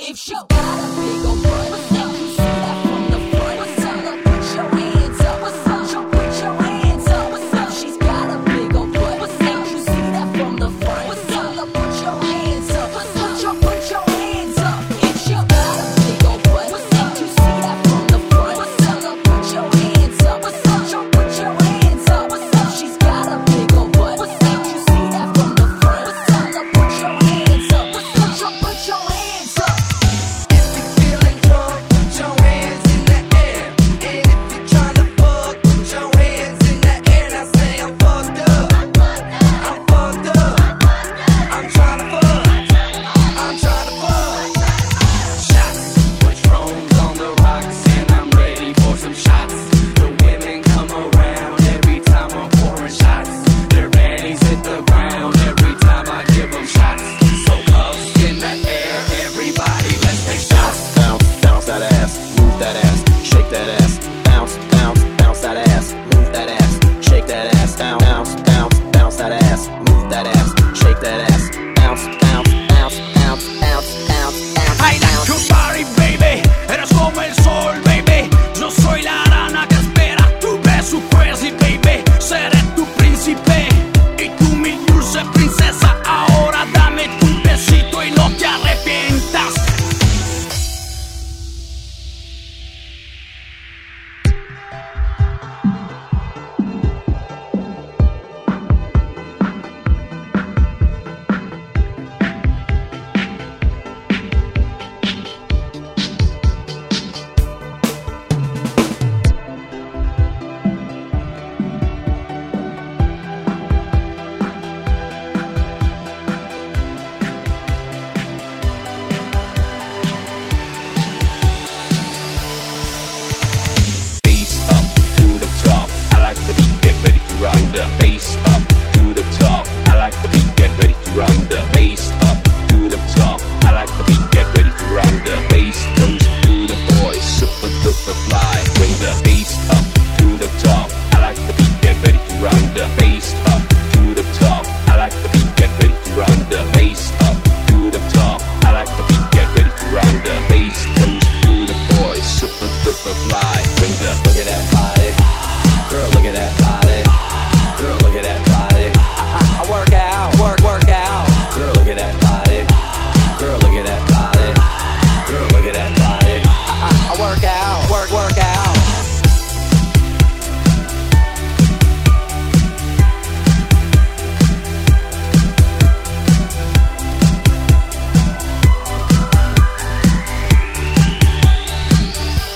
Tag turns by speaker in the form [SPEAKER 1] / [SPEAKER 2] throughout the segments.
[SPEAKER 1] If she got a big old butt, what's up? You see that from the front. What's up? Put your hands up. What's up? Put your hands up. What's up? She's got a big old butt. What's up? You see that from the front. What's up? Put your hands up. What's up? Put your hands up. If she got a big old butt, what's up? You see that from the front. What's up? Put your hands up. What's up? Put your hands up. What's up? She's got a big old butt. What's up? You see that from the front. What's up? Put your hands up. What's up? Put your hands up.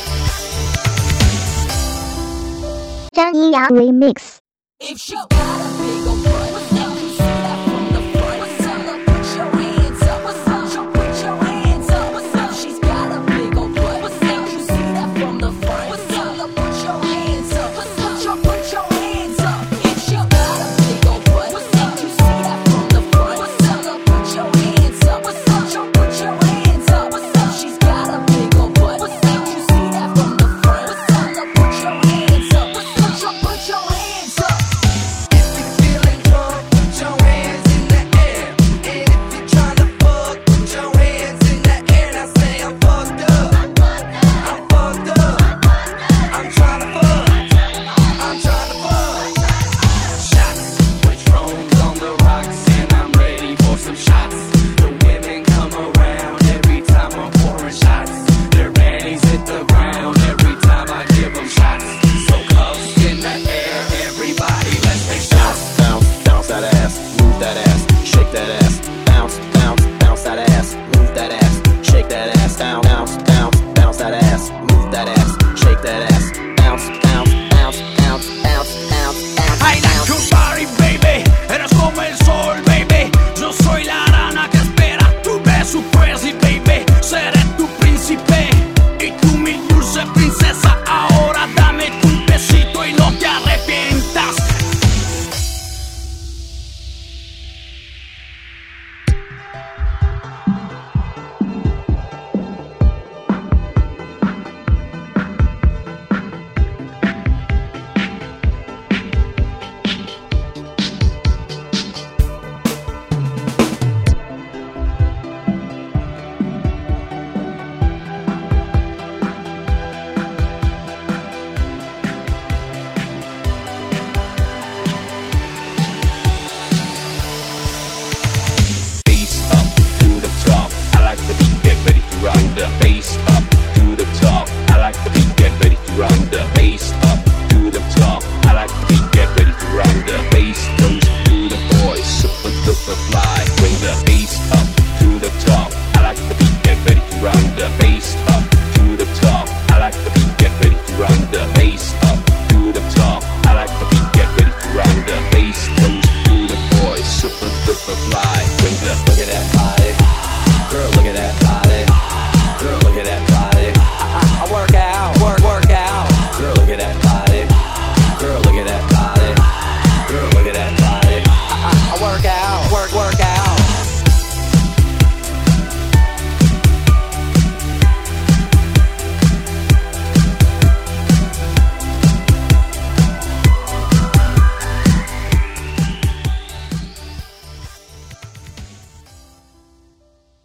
[SPEAKER 2] 张一阳 Remix。
[SPEAKER 1] If she got a